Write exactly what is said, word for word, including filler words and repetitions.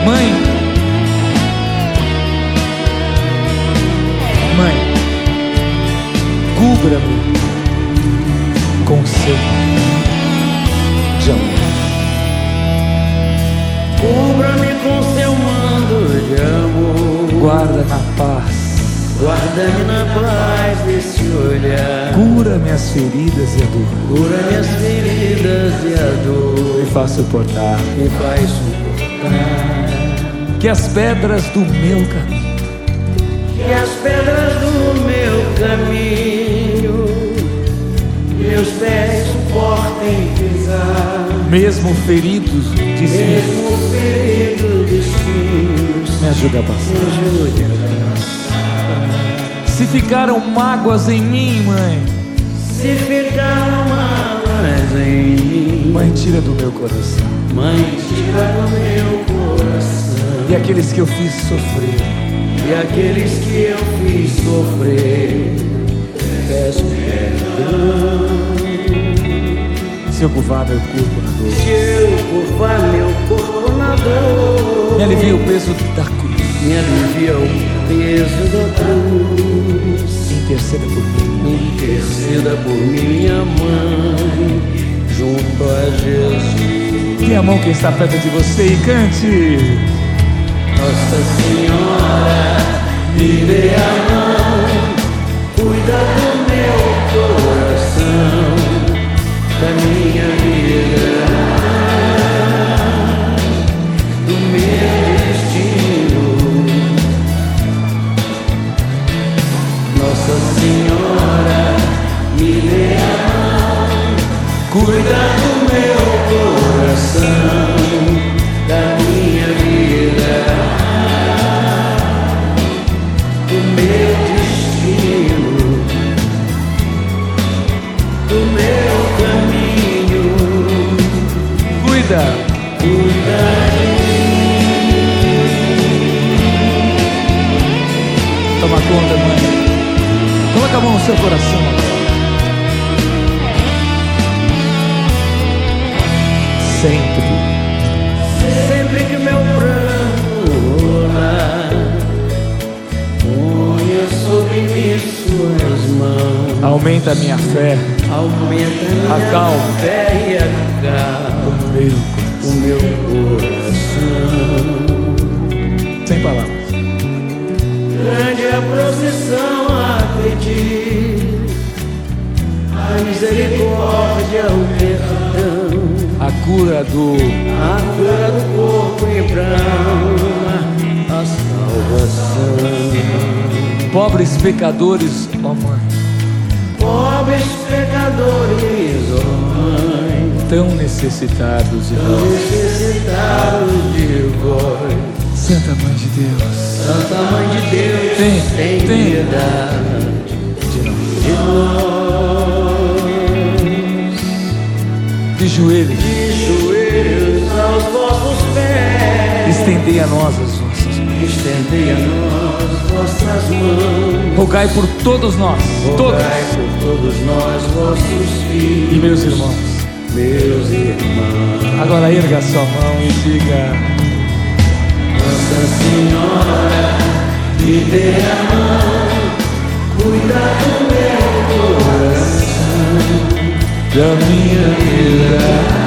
Mãe, mãe, cubra-me com o seu de amor. Cubra-me com seu mando de amor. Guarda na paz, guarda-me na paz desse olhar. Cura minhas feridas e a dor. Cura minhas feridas e a dor. Me faz suportar, me faz suportar. Que as pedras do meu caminho, que as pedras do meu caminho, meus pés suportem pisar. Mesmo feridos de espinhos, mesmo ferido de espinhos, me ajuda a passar. Me ajude a passar. Se ficaram mágoas em mim, mãe, se ficaram mágoas em mim, mãe, tira do meu coração. Mãe, tira do meu coração. E aqueles que eu fiz sofrer, e aqueles que eu fiz sofrer, peço perdão. Se eu curvar meu corpo na dor, se eu curvar meu corpo na dor, me alivia o peso da cruz, me alivia o peso da cruz. Interceda por mim, interceda por minha mãe, junto a Jesus. Dê a mão quem está perto de você e cante. Nossa Senhora, me dê a mão, cuida do meu coração, da minha vida, do meu destino. Nossa Senhora, me dê a mão, cuida do meu coração, da minha vida, do meu destino, do meu caminho. Cuida, cuida de mim. Toma conta, mãe. Coloca a mão no seu coração agora. Sempre, sempre que meu pranto rolar, ponha sobre mim suas mãos. Aumenta a minha fé, aumenta a minha acalma, fé e acalma o meu, o meu coração. Sem palavras. Grande a procissão a pedir a misericórdia, o perdão, a cura do, a cura do corpo e pra alma, a salvação. Pobres pecadores, ó mãe, pobres pecadores, ó mãe, tão necessitados de tão vós, necessitados de vós. Santa Mãe de Deus, Santa Mãe de Deus, tem, tem, tem piedade de nós. de nós. De joelhos, De joelhos aos vossos pés, estendei a nós as vossas mãos. estendei a nós vossas mãos. Rogai por todos nós, todos, Rogai por todos nós, vossos filhos e meus irmãos. meus irmãos. Agora erga a sua mão e diga: Nossa Senhora, me dê a mão, cuida do meu coração, da minha vida.